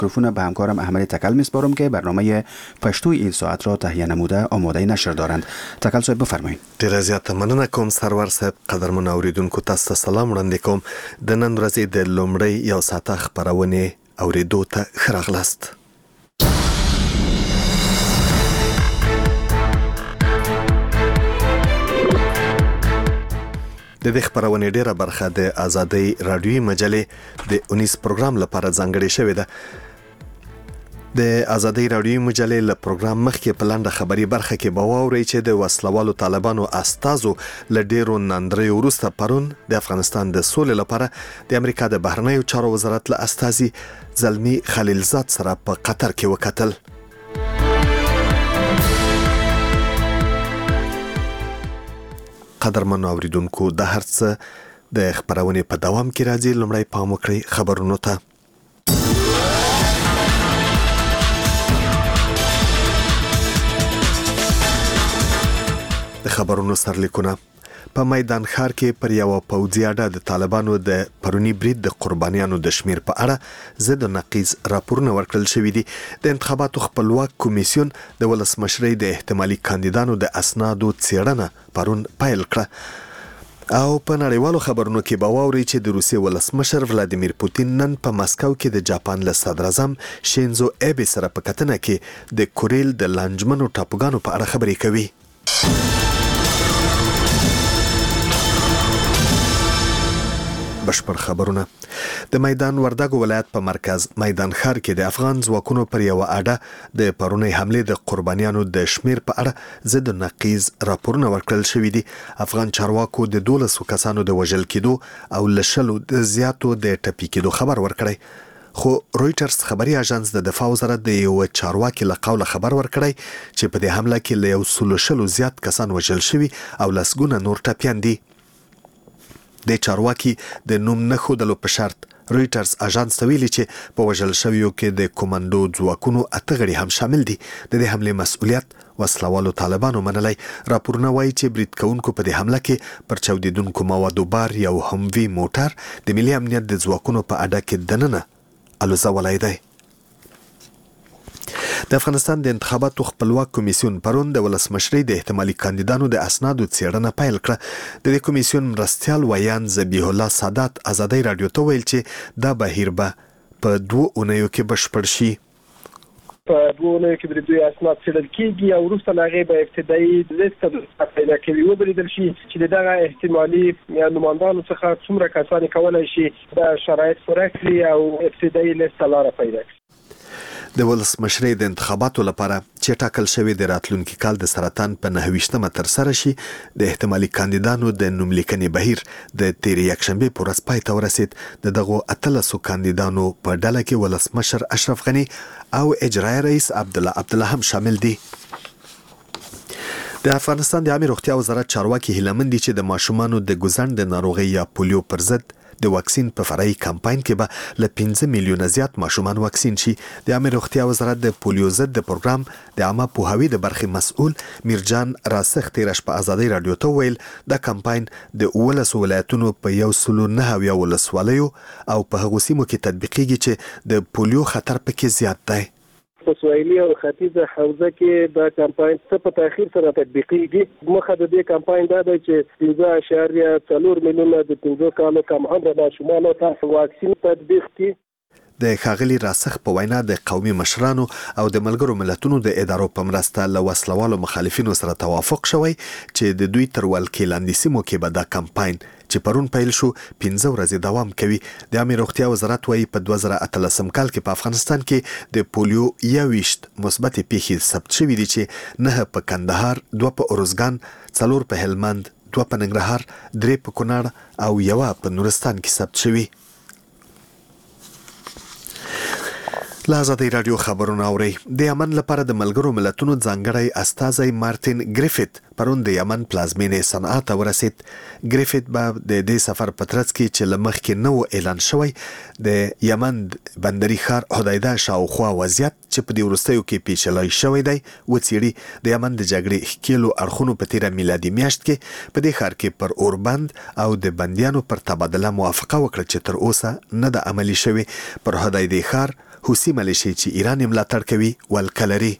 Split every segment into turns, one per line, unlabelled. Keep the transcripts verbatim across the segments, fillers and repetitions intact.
میکروفون به همکارم احمد تکل میسپارم که برنامه پشتو این ساعت را تهیه نموده آماده نشر دارند. تکل صاحب بفرمایید.
ډیر زیات مننه کوم سرور صاحب. قدرمن اوریدونکو تاسو ته سلام وړاندې کوم. د نن ورځې د لومړۍ یو ساعته خبرونه اوریدو ته ښه راغلاست. د دې خبرونه ډیره برخه د آزادۍ رادیوي مجلې د اونیس پروګرام لپاره ځانګړې شوې ده. د آزادۍ رادیوي مجلې له پروګرام مخکې په لنډه خبري برخه کې به واورئ چې د وسلوالو طالبانو استازو له ډیرو ناندریو وروسته پرون د افغانستان د سولې لپاره د امریکا د بهرنیو چارو وزارت له استازي زلمی خلیلزاد سره په قطر کې وکتل. قدرمن اوریدونکو د هر څه د خبرونه په دوام کې راځي. لومړی پام وکړئ خبرونو ته. د خبرونو سرلیکونه. په میدان ښار کې پر یو پوځي اډه د طالبانو د پرونی برید د قربانیانو د شمیر په اړه ضد نقیض راپورونه ورکړل شوې دي. د انتخاباتو خپلواک کمیسیون د ولسمشرۍ د احتمالي کاندیدانو د اسنادو څېړنه پرون پیل کړه. او په نړیوالو خبرونو کې به واورئ چې د روسیې ولسمشر ولادیمیر پوتین نن په مسکو کې د جاپان له صدر اعظم شینزو ایبي سره په کتنه کې د کوریل د لانجمنو ټاپوګانو په اړه خبرې کوي. بشپړ خبرونه. د میدان وردګو ولایت په مرکز میدان ښار کې د افغان ځواکونو پر یو اډه د پرونی حمله د قربانیانو د شمیر په اړه ضد نقیض راپورونه ورکړل شوې دي. افغان چارواکو د دولسو کسانو د وژل کېدو او لشلو د زیاتو د ټپي کېدو خبر ورکړی. خو رويټرز خبري اژانس د دفاع وزارت د یو چارواکي له قوله خبر ورکړی چې په دې حمله کې له یو سلو شلو زیات کسان وژل شوي او لسګونه نور ټپيان دي. د چارواکي د نوم نه ښودلو په شرط رويټرز اژانس ته ویلي چې په وژل شویو کې د کوماندو ځواکونو اته غړي هم شامل دي. د دې حملې مسؤلیت وسلوالو طالبانو منلی. راپورونه وایي چې برید کوونکو په دې حمله کې پر چاودیدونکو موادو بار یو هموي موټر د ملي امنیت د ځواکونو په اډه کې دننه الوزولای دی. د افغانستان د انتخاباتو خپلواک کمیسیون پرون د ولسمشرۍ د احتمالي کاندیدانو د اسنادو څېړنه پیل کړه. د دې کمیسیون مرستیال ویان ذبیح الله سادات آزادۍ رادیو ته ویل چې دا بهیر به په دوه اونیو کې بشپړ شي.
په دوه اونیو کې د دوی اسناد څېړل کېږي او وروسته له هغې به ابتدایي لیست پیدا کوي وبریدل شي چې د دغه احتمالي نوماندانو څخه څومره کسان کولی شي دا شرایط پوره کړي او ابتدایي لیست ته لاره پیدا کړي.
د ولسمشرۍ د انتخاباتو لپاره چې ټاکل شوی د راتلونکي کال د سرطان په نهه ویشتمه ترسره شي، د احتمالي کاندیدانو د نوملیکنې بهیر د تېرې یکشنبې په ورځ پای ته ورسید. د دغو اتلسو کاندیدانو په ډله کې ولسمشر اشرف غني او اجرایي رئیس عبدالله عبدالله هم شامل دي. د افغانستان د عامه روغتیا وزارت چارواکي هیله مند دي چې د ماشومانو د ګوزڼ د ناروغۍ یا پولیو پر ضد د واکسین په فرعي کمپاین کې به له پنځه میلیونه زیات ماشومان واکسین شي. د عامه روغتیا وزارت د پولیو ضد د پروګرام د عامه پوهاوي د برخې مسؤل میرجان راسخ تیره شپه آزادۍ رادیو ته ویل د کمپاین د اوولسو ولایتونو په یو سلو نهه اویا ولسوالیو او په هغو سیمو کې تطبیقیږي چې د پولیو خطر پکې زیات دی.
په سویلي او ختیځه حوزه کې دا کمپاین څه په تاخیر سره تطبیقیږي. مخه د دې کمپاین دا دی چې پنځه اعشاریه څلور میلیونه د پنځو کالو کم عمره ماشومانو ته واکسین تطبیق کړي.
د ښاغلي راسخ په وینا د قومي مشرانو او د ملګرو ملتونو د ادارو په مرسته له وسلوالو مخالفینو سره توافق شوی چې د دوی تر ولکې لاندې سیمو کې به دا کمپاین چې پرون پیل شو پنځه ورځې دوام کوي. د عامه روغتیا وزارت وايي په دوه زره اتلسم کال کې په افغانستان کې د پولیو یوویشت مثبت پیښې ثبت شوې دي چې نه په کندهار، دوه په ارزګان، څلور په هلمند، دوه په ننګرهار، درې په کونړ او یوه په نورستان کې ثبت شوي. له آزادۍ رادیو خبرونه اورئ. د یمن لپاره د ملګرو ملتونو ځانګړی استازی مارټین ګریفیت پرون د یمن پلازمینې صنعا ته ورسید. ګریفیت به د دې سفر په ترڅ کې چې له مخکې نه و اعلان شوی د یمن بندري ښار حدیده شاوخوا وضعیت چې په دې وروستیو کې پیچلی شوی دی وڅېړي. د یمن د جګړې ښکېلو اړخونو په تېره میلادي میاشت کې په دې ښار کې پر اوربند او د بندیانو پر تبادله موافقه وکړه چې تر اوسه نه ده عملي شوې. پر حدیده ښار حوثي ملیشې چې ایران یې ملاتړ کوي ولکه لري.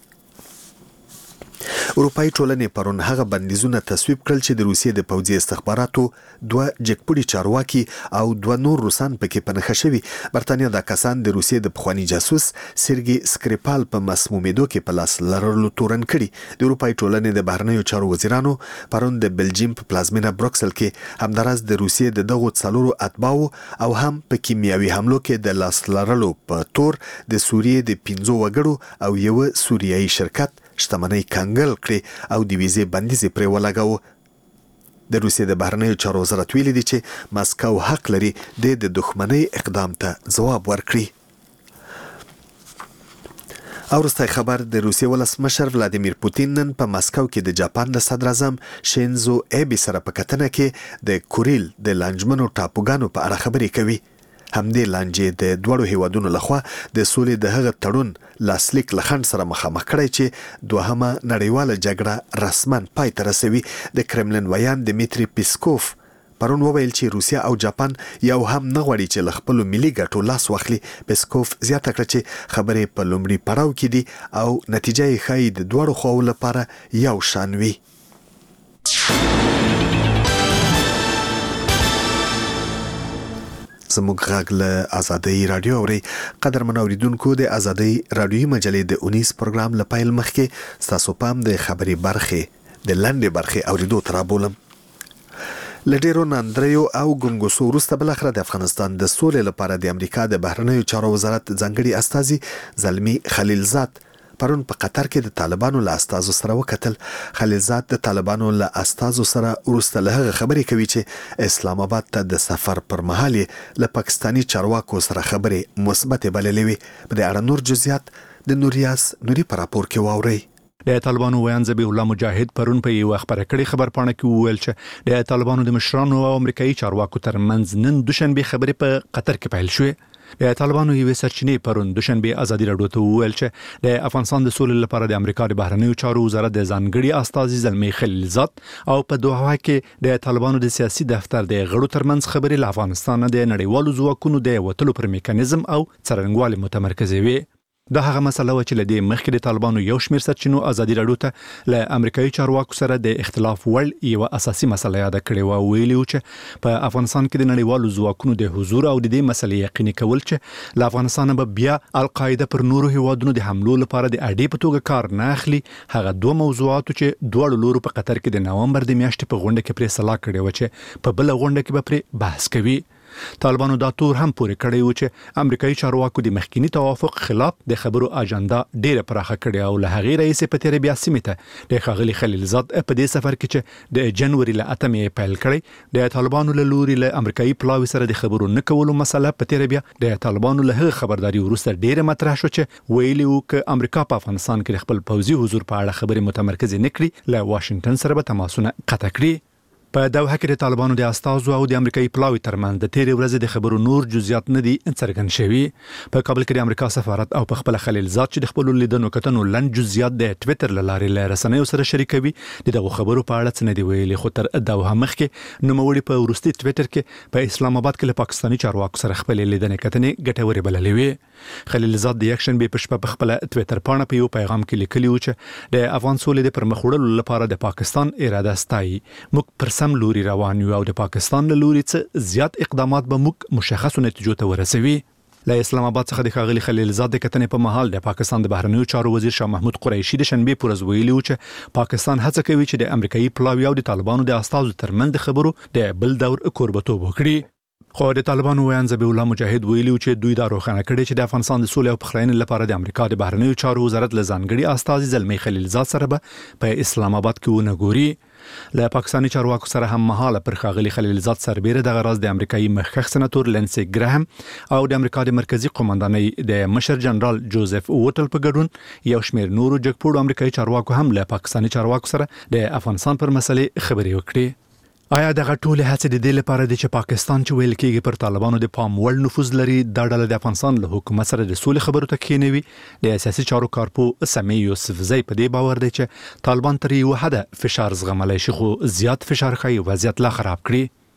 اروپایي ټولنې پرون هغه بندیزونه تصویب کړل چې د روسیې د پوځي استخباراتو دوه جګپوړي چارواکي او دوه نور روسان پکې په نښه شوي. برتانیا دا کسان د روسیې د پخواني جاسوس سرګي سکریپال په مسمومېدو کې په لاس لرلو تورن کړي. د اروپایي ټولنې د بهرنیو چارو وزیرانو پرون د بلجیم په پلازمینه بروکسل کې همداراز د روسیې د دغو څلورو اتباعو او هم په کیمیاوي حملو کې د لاس لرلو په تور د سوریې د پنځو وګړو او یو سوریایي شرکت شتمنۍ کنګل کړي او د ویزې بندیز پرې ولګاوه. د روسیې د بهرنیو چارو وزارت ویلي دی چې مسکو حق لري د د دښمنۍ اقدام ته ځواب ورکړي. او وروستی خبر د روسیې ولسمشر ولادیمیر پوتین نن په مسکو کې د جاپان د صدر اعظم شینزو ایبي سره په کتنه کې د کوریل د لانجمنو ټاپوګانو په اړه خبرې کوي. همدې لانجې د دوړو هیوادونو لخوا د سولې د هغه تړون لاسلیک لخند سره مخامخ کړی چې دوهمه نړیواله جګړه رسما پای ته رسوي. د کرملن ویان دمیتری پیسکوف پرون وویل چې روسیا او جاپان یو هم نه غواړي چې له خپلو ملي ګټو لاس واخلي. پیسکوف زیاته کړه چې خبرې په لومړي پړاو کې دي او نتیجه یې ښایي د دواړو خواو لپاره یو شان وي. زموږ غږ له آزادۍ رادیو اوري. قدرمن اوریدونکو د آزادۍ رادیوي مجلې د اونیس پروګرام له پیل مخکې ستاسو پام د خبري برخې د لنډې برخې اوریدو ته رابولم. له ډېرو ناندریو او ګنګوسو وروسته بالاخره د افغانستان د سولې لپاره د امریکا د بهرنیو چارو وزارت ځانګړي استازي زلمی خلیلزاد پرون په قطر کې د طالبانو له استازو سره وکتل. خلیلزاد د طالبانو له استازو سره وروسته له هغه خبرې کوي چې اسلام آباد ته د سفر پر مهال له پاکستاني چارواکو سره خبرې مثبت بللې وي. په دې اړه نور جزئیات د نوریاس نوري په راپور کې واورئ.
د طالبانو ویان ذبیح الله مجاهد پرون په یو خبره کړي خبر پاڼه کې وویل چې د طالبانو د مشرانو او امریکایي چارواکو ترمنځ نن دوشنبه خبرې په قطر کې پیل شوې. د طالبانو یوې سرچینې پرون دوشنبه ازادي راډیو ته وویل چې د افغانستان د سولې لپاره د امریکا د بهرنیو چارو وزارت د ځانګړي استازي زلمی خلیلزاد او په دوحه کې د طالبانو د سیاسي دفتر د غړو ترمنځ خبرې له افغانستان د نړیوالو ځواکونو د وټلو پر میکانیزم او څرنګوالي متمرکزه وي. دا هغه مسله و چې لدې مخکې د طالبانو یو شمېر سرچینو ازادي راډیو ته له امریکایي چارواکو سره د اختلاف وړ یو اساسي مسله یاد کړې و. ویلي و چې په افغانستان کې د نړیوالو ځواکونو د حضور او د دې مسلې یقیني کول چې له افغانستان به بیا القاعده پر نورو هیوادونو د حملو لپاره د اډې په توګه کار نه اخلي. هغه دوه موضوعات چې دواړو لورو په قطر کې د نومبر د میاشتې په غونډه کې پرې صلاح کړې و چې په بل غونډه کې به پرې بحث کوي. طالبانو دا تور هم پورې کړی و چې امریکایي چارواکو د مخکینی توافق خلاف د خبرو اجنډا ډیره پراخه کړې او له هغې رئیس په تیر بیا سیمه ته د ښاغلي خلیلزاد په دې سفر کې چې د جنوري له اتمې پیل کړی د طالبانو له لوري له امریکایي پلاوي سره د خبرو نه کولو مسله په تیر بیا د طالبانو له خبرداري وروسته ډیره مطرح شو چې ویلي و چې امریکا په افغانستان کې خپل پوځي حضور په اړه خبرې متمرکز نه کړي له واشنگټن سره به تماسونه قطع کړي. په دوحه کې د طالبانو د استازو او د امریکایي پلاوي ترمنځ د تیرې ورځې د خبرو نور جزئیات نه دي څرګند شوي. په کابل کې د امریکا سفارت او په خپل خلیلزاد چې د خپل لیدنو کتنو لنډ جزئیات د ټوئیټر له لارې له رسنیو سره شریکوي دغه خبرو په اړه څه نه دی ویلي. خو تر دوحه مخکې نوموړي په وروستي ټوئیټر کې په اسلام آباد کې له پاکستاني چارواکو سره خپل لیدنې کتنې ګټورې بللې وي. خلیلزاد د یک شنبه په شپه په خپل ټوئیټر پاڼه په یو پیغام کې لیکلی و چې د افغان سولې د پرمخ وړلو لپاره د پاکستان اراده ستایي. موږ پر سم لوري روان او د پاکستان له لوري څخه زیات اقدامات به موږ مشخصو نتیجو ته ورسوي. له اسلام آباد څخه د ښاغلي خلیلزاد د کتنې په مهال د پاکستان د بهرنیو چارو وزیر شاه محمود قریشي د شنبه پر ورځ ویلي و چې پاکستان هڅه کوي چې د امریکایي پلاوي او د طالبانو د استازو ترمنځ د خبرو د بل دور کوربتوب وکړي. خو د طالبانو ویان ذبیح الله مجاهد ویلي چې دوی دا روښانه کړي چې د افغانستان د سولې او پخلاینې لپاره د امریکا د بهرنیو چارو وزارت له ځانګړي استازي زلمی خلیلزاد سره به په اسلام آباد کې ونه ګوري. له پاکستاني چارواکو سره هم مهاله پر ښاغلي خلیلزاد سربېره دغه راز د امریکایي مخکښ سناتور لینسي ګراهم او د امریکا د مرکزی قومندانۍ د مشر جنرال جوزف وټل په ګډون یو شمېر نورو جګپوړو امریکایي چارواکو هم له پاکستاني چارواکو سره د افغانستان پر مسلې خبرې وکړي. آیا دغه ټولې هڅې د دې لپاره دي چې پاکستان چې ویل کېږي پر طالبانو د پام وړ نفوذ لري دا ډله د افغانستان له حکومت سره د سولې خبرو ته کېنوي؟ د سیاسي چارو کارپو سمیع یوسفزی په دې باور دی چې طالبان تر یوه حده فشار زغملی شي خو زیات فشار ښایي وضعیت لا خراب کړي.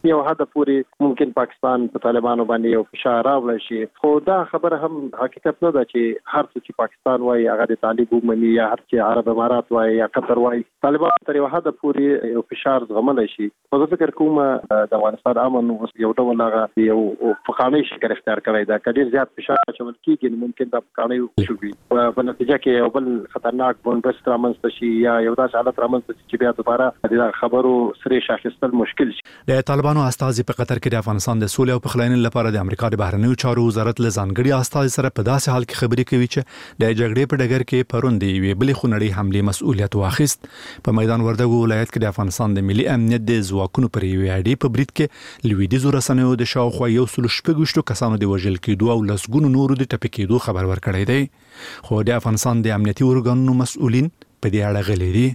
یو حد پورې ممکن پاکستان په طالبانو باندې یو فشار راوړي شي. خو دا خبره هم حقیقت نه ده چې هر څه چې پاکستان وایي هغه د طالب ومني یا هر چې عرب امارات وایي یا قطر وایي. طالبان تر یو حد پورې یو فشار زغملی شي. خو زه فکر کوم د افغانستان امن یو ډول هغه یو فقاني شکل اختیار کړی دا. که ډېر زیات فشار اچول کېږي نو ممکن دا فقاني وشوي په نتیجه کې یو بل خطرناک بنبست رامنځته شي یا یو داسې حالت رامنځته شي چې بیا دوباره د خبرو سرې شاخ ایستل مشکل شي.
د طالبانو استازي په قطر کې د افغانستان د سولې او پخلاینې لپاره د امریکا د بهرنیو چارو وزارت له ځانګړي استازي سره په داسې حال کې خبرې کوي چې د جګړې په ډګر کې پرون د یوې بلې خونړۍ حملې مسؤلیت واخیست. په میدان وردګو ولایت کې د افغانستان د ملي امنیت د ځواکونو پر یوې اډې په برید کې لویدیځو رسنیو د شاوخوا یو سل شپږ کسانو د وژل کېدو او لسګونو نورو د ټپي کېدو خبر ورکړی دی. خو د افغانستان د امنیتي ارګانونو مسؤلین په دې اړه غلي دي.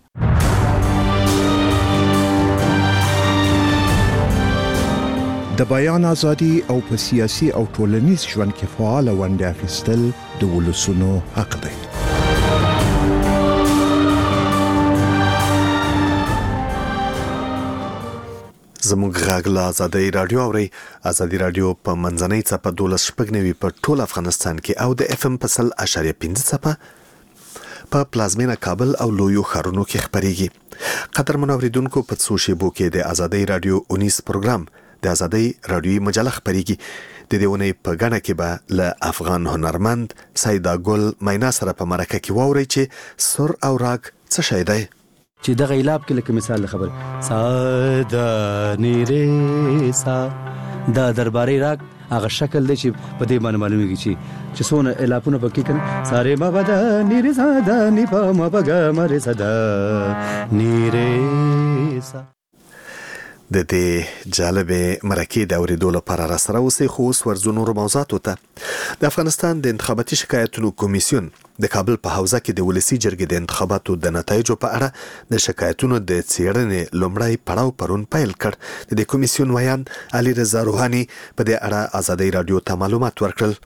د بیان ازادي او په سیاسي او ټولنیز ژوند کې فعال ونډه اخیستل د ولسونو حق دی.
زموږ غږ له ازادي رادیو اوري. ازادي رادیو په منځنۍ څپه دولس شپږ نوي په ټول افغانستان کې او د اف ام په سل اشاریه پنځه څپه په پلازمینه کابل او لویو ښارونو کې خبريږي. قدر منوریدونکو په څو شیبو کې د ازادي رادیو اونیس پروګرام د ازادي رادیوي مجله خبريږي. د دې ونې په غاڼه کې به له افغان هنرمند سیدا ګل مینا سره په مرکه کې ووري چې سر او راګ څه شي دی.
چې د غیلاب کې لکه مثال خبر ساده نیره سا دا درباري راګ هغه شکل دی چې په دې باندې معلومیږي چې چې څونه الافونه پکې کړي ساره ما بدا نیره ساده نی په ما بګه مر ساده نیره سا.
د دې جالبه مرکه د اوریدو لپاره را سره اوسې خو اوس ورځو نور موضوعاتو ته. د افغانستان د انتخاباتي شکایتونو کمیسیون د کابل په حوزه کې د ولسی جرګې د انتخاباتو د نتایجو په اړه د شکایتونو د څېړنې لومړی پړاو پرون پیل کړ. د دې کمیسیون ویان علي رضا روحاني په دې اړه ازادي رادیو ته معلومات ورکړل.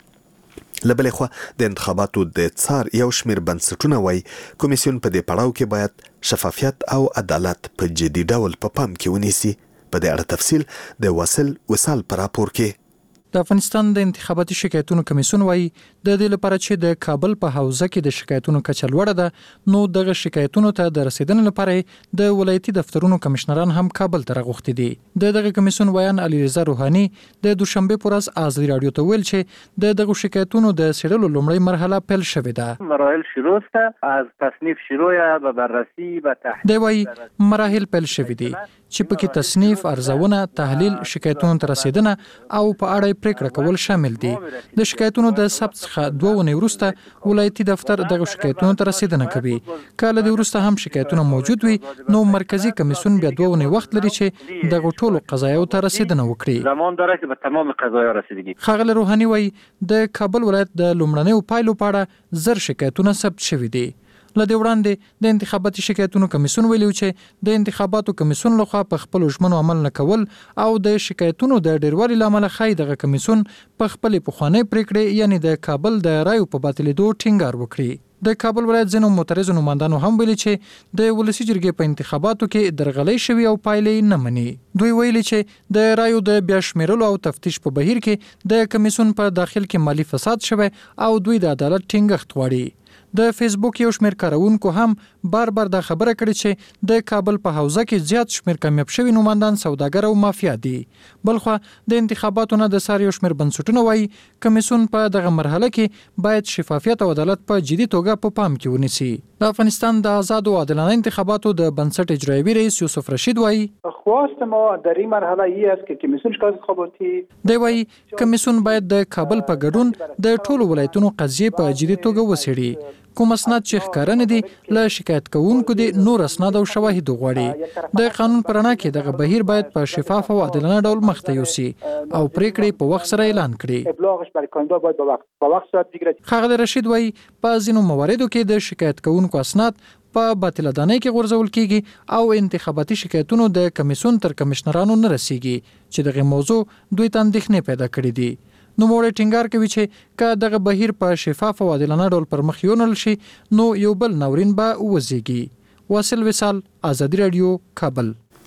لبلې خو د انتخاباتو د څار یو شمیر بنسټونه وای کمیسیون په دې پړاو کې باید شفافیت او عدالت په جدي ډول په پام کې ونیسي. په دې اړه تفصیل د وصل وصال پر راپور کې.
د افغانستان د انتخاباتي شکایتونو کمیسیون وایي د دې لپاره چې د کابل په حوزه کې د شکایتونو کچه لوړه ده نو دغه شکایتونو ته د رسیدنې لپاره د ولایتي دفترونو کمشنران هم کابل ته راغوښتي دي. د دغه کمیسیون ویان علي رضا روحاني د دوشنبه پر ورځ ازادي رادیو ته ویل چې د دغه شکایتونو د څېړلو لومړی مرحله پیل شوې ده.
مراحل شروع است از تصنیف شروع به بررسی و تحقیق.
دی وایي مراحل پیل شوې دي چې پکې تصنیف، ارزونه، تحلیل، شکایتونو ته رسیدنه او په اړه پریکړه کول شامل دي. د شکایتونو د ثبت څخه دوه ونې وروسته ولایتي دفتر دغه شکایتونو ته رسیدنه کوي. کله د وروسته هم شکایتونه موجود وي نو مرکزی کمیسیون بیا دوه ونې وخت لري چې دغه ټولو قضایاو ته رسیدنه وکړي.
زمان داره که به تمام قضایا رسیدگی.
ښاغلی روحاني وایي د کابل ولایت د لومړنیو پایلو په اړه زر شکایتونه ثبت شوي دي. لدې وړاندې د انتخاباتي شکایتونو کمیسیون ویلي چې د انتخاباتو کمیسیون لخوا په خپل ژمنو عمل نه کول او د شکایتونو د ډیروالي لامل خای دغه کمیسیون په خپل پخوانی پریکړې یعنی د کابل د رایو په باطلېدو ټینګار وکړي. د کابل ولایت ځینو معترضو نمائندانو هم ویلي چې د ولسی جرګې په انتخاباتو کې درغلۍ شوي او پایلې نه مني. دوی ویلي چې د رایو د بیا شمیرلو او تفتیش په بهیر کې د کمیسیون په داخل کې مالی فساد شوی او دوی د عدالت ټینګښت غواړي. د فیسبوک یو شمیر کارونکو هم بار بار دا خبره کړې چې د کابل په حوزه کې زیات شمیر کامیاب شوي نمائندان سوداګر او مافیا دي. بلخو د انتخاباتو نه د سار یو شمیر بنسټونه وایي کمیسیون په دغه مرحله کې باید شفافیت او عدالت په جدي توګه په پام کې ونیسي. د افغانستان د آزاد او عادلانه انتخاباتو د بنسټ اجرایوي رئیس یوسف رشید وایي
خواست ما در این مرحله ای است که کمیسیون شکایت انتخاباتی
دی وایي کمیسیون باید د کابل په ګډون د ټولو ولایتونو قضیې په جدي توګه وڅېړي. کوم اسناد چې ښکاره نه دي له شکایت کوونکو دي نور اسناد او شواهد غواړي. د قانون پر رڼا کې دغه بهیر باید په شفاف او عادلانه ډول مخته یوسي او پریکړې په وخت سره اعلان کړي.
ابلاغش برای کاندیدا باید په وخت په وخت صورت بگیرد.
ښاغلی رشید وایي په ځینو مواردو کې د شکایت کوونکو اسناد په باطله دانۍ کې غورځول کیږي او انتخاباتي شکایتونو د کمیسیون تر کمشنرانو نه رسیږي چې دغه موضوع دوی ته اندېښنې پیدا کړې دي. نو موږ ټینګار کوي چې که دغه بهیر په شفاف او عادلانه ډول پر مخ یونل شي نو یو بل ناورین به وزيږي. واصل وصال، ازادي رادیو، کابل.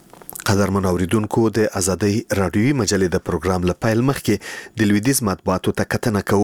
قدرمن اوریدونکو د ازادي رادیوي مجلې د پروګرام لپاره مخکې د لویدیز مطبوعاتو ته کتنه کوو.